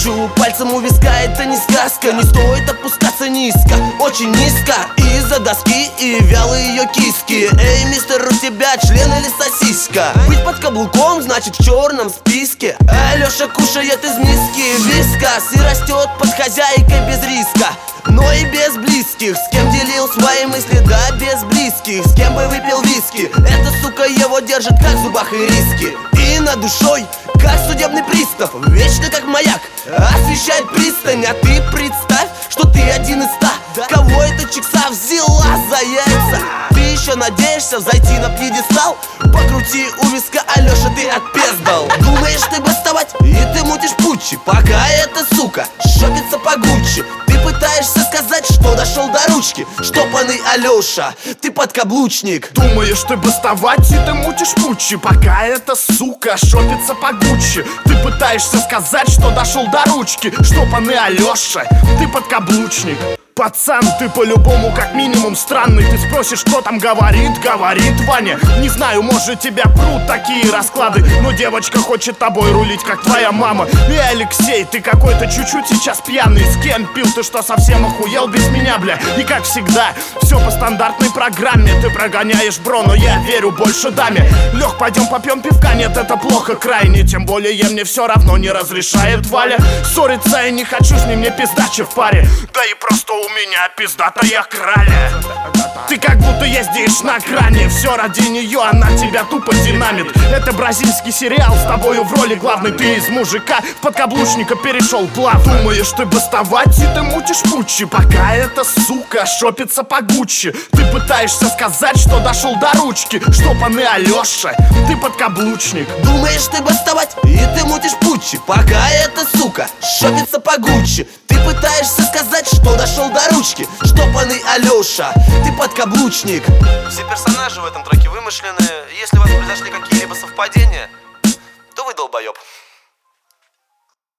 кручу пальцем у виска, это не сказка. Не стоит опускаться низко, очень низко. Из-за доски и вялые ее киски. Эй, мистер, у тебя член или сосиска? Быть под каблуком значит в черном списке. Алеша кушает из миски вискас и растет под хозяйкой без риска, но и без близких. С кем делил свои мысли, да без близких. С кем бы выпил виски, эта сука его держит как в зубах ириски. И над душой, как судебный пристав, вечно как маяк освещает пристань. А ты представь, что ты один из 100, кого эта чикса взяла за яйца. Ты еще надеешься взойти на пьедестал? Покрути у виска, Алеша, ты отпездал. Думаешь ты бастовать, и ты мутишь путчи, пока эта сука шопится по Гуччи. Ты пытаешься сказать, что дошел до ручки. Штопанный Алеша, ты подкаблучник. Думаешь ты бастовать, и ты мутишь путчи, пока эта сука шопится по Гуччи. Ты пытаешься сказать, что дошел до ручки. Штопанный Алеша, ты подкаблучник. Пацан, ты по-любому как минимум странный. Ты спросишь, кто там говорит, говорит Ваня. Не знаю, может тебя прут такие расклады, но девочка хочет тобой рулить, как твоя мама. И Алексей, ты какой-то чуть-чуть сейчас пьяный. С кем пил, ты что, совсем охуел без меня, бля? И как всегда, все по стандартной программе. Ты прогоняешь бро, но я верю больше даме. Лег, пойдем попьем пивка, нет, это плохо крайне. Тем более мне все равно не разрешает Валя. Ссориться я не хочу, с ним мне пиздачи в паре. Да и просто у меня пиздатая краля. Ты как будто ездишь на кране. Все ради нее, она тебя тупо динамит. Это бразильский сериал, с тобою в роли главной. Ты из мужика в подкаблучника перешел плавно. Думаешь ты бастовать, и ты мутишь путчи, пока эта сука шопится по Гуччи. Ты пытаешься сказать, что дошел до ручки. Штопанный Алеша, ты подкаблучник. Думаешь ты бастовать, и ты мутишь путчи, пока эта сука шопится по Гуччи. Ты пытаешься сказать, что дошел до ручки. Штопанный Алеша, ты подкаблучник. Все персонажи в этом треке вымышленные. Если у вас произошли какие-либо совпадения, то вы долбоеб.